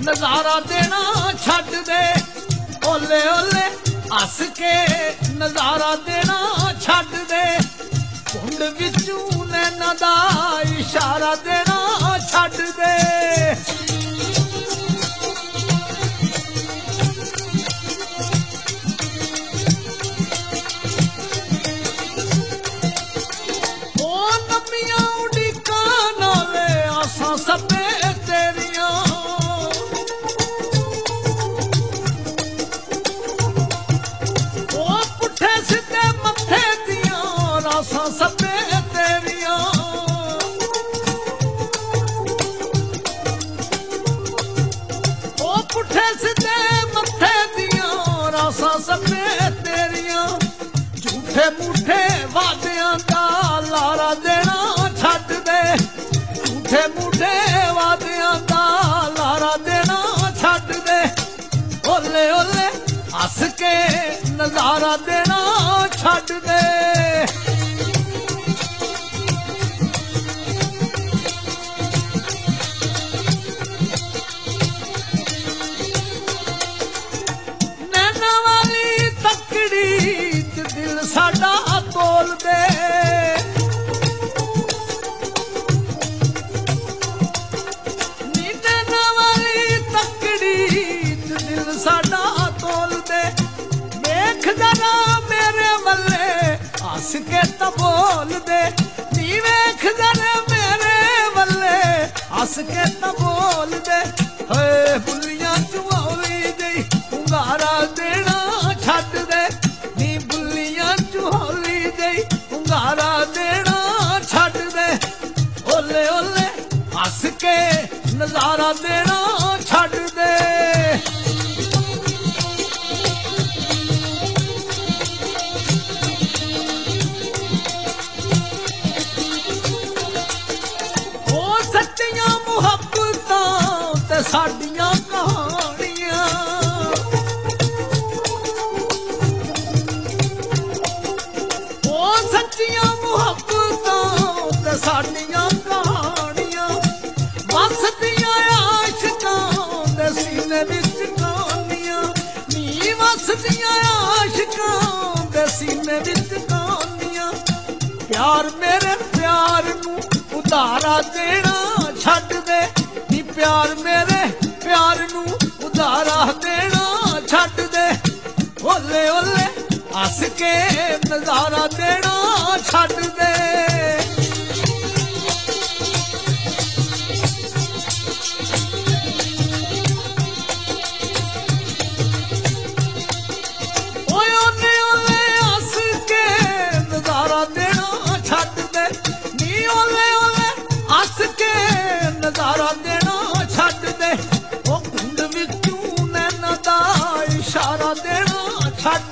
नजारा देना छड्ड दे ओले ओले हस के नजारा देना छड्ड दे कुंड विचों नैना दा इशारा देना छड्ड दे सपे तेरिया ओ पुठे सीधे मथे दिया रासा सपे तेरिया ओ पुठे सीधे मथे दिया रासा सपे तेरिया झूठे मूठे वादियां दा लारा देना छड्ड दे झूठे मूठे वादियां दा लारा देना छड्ड दे ओले ओले हस के नजारा देना छड्ड दे नैना वाली तकड़ी च दिल साडा तोल दे साडा तोल दे देख जरा मेरे वल्ले हस के तो बोल दे नी वेख जरा मेरे वल्ले हस के तो बोल दे हे बुल्लियां चुहौली जई हुंगारा देना छड्ड दे नी बुल्लियां चुहौली जई हुंगारा देना छड्ड दे ओले ओले हस के नजारा देना छड्ड दे साडियां कहानियां ओ सच्चियां मुहब्बतां ते साडियां कहानियां वसदियां आशिकां दे सीने विच कहानियां नी वसदियां आशिकां दे सीने विच कहानियां प्यार मेरे प्यार नू उधारा देना छड्ड दे प्यार मेरे प्यार नू उधारा देना छड्ड दे ओले ओले हस के नजारा देना छड्ड दे ओए ओले ओले हस के नजारा देना छड्ड दे नी ओले ओले हस के नजारा देना छड्ड दे ओ कुंड विचों नैना दा इशारा देना छड्ड